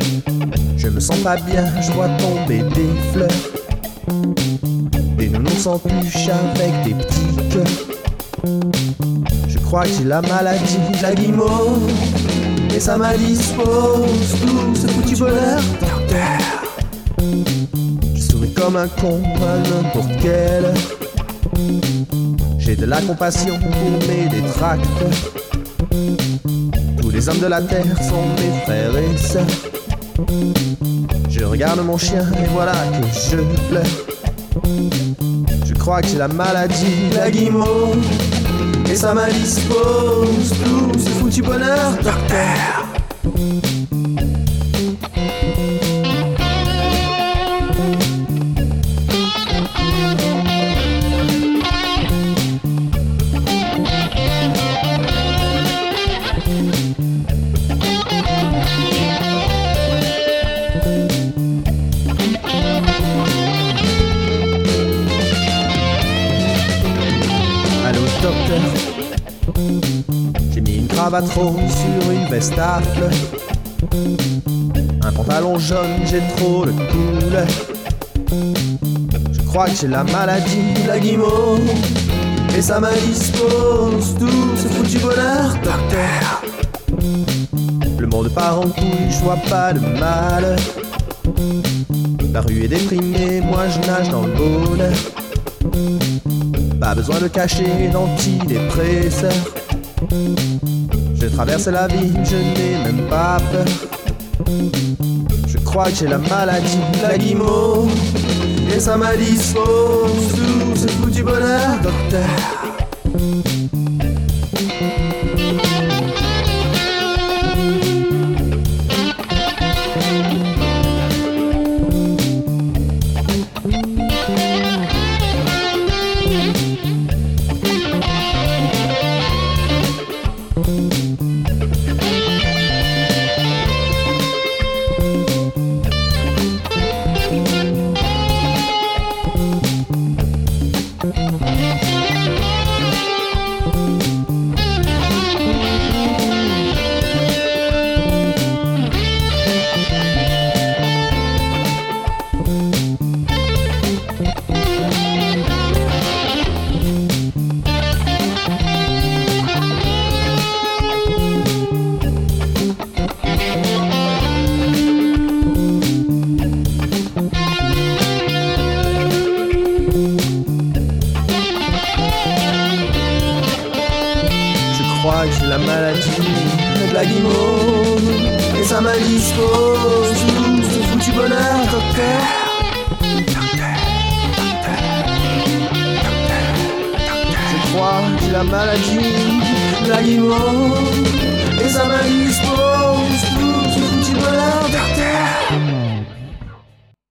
Je me sens pas bien, je vois tomber des fleurs. Des nounours en peluche avec des petits cœurs. Je crois que j'ai la maladie, la guimauve, et ça m'indispose tout ce foutu bonheur, docteur. Je souris comme un con à n'importe quelle heure. J'ai de la compassion pour mes détracteurs. Tous les hommes de la terre sont mes frères et sœurs. Je regarde mon chien et voilà que je pleure. Je crois que j'ai la maladie, la guimauve, et ça m'indispose tout ce foutu bonheur, docteur. J'ai mis une cravate rose sur une veste à fleurs, un pantalon jaune, j'ai trop de couleurs. Je crois que j'ai la maladie, la guimauve, et ça m'indispose tout ce foutu bonheur, docteur. Le monde part en couille, je vois pas de malheur. La rue est déprimée, moi je nage dans le bonheur. Pas besoin de cacher d'antidépresseurs. Je traverse la vie, je n'ai même pas peur. Je crois que j'ai la maladie, la guimauve, et ça m'indispose tout ce foutu bonheur, docteur. Je crois que j'ai la maladie, la guimauve, et ça m'indispose tout ce foutu bonheur, docteur. Je crois que j'ai la maladie, la guimauve, et ça m'indispose tout ce foutu bonheur, docteur.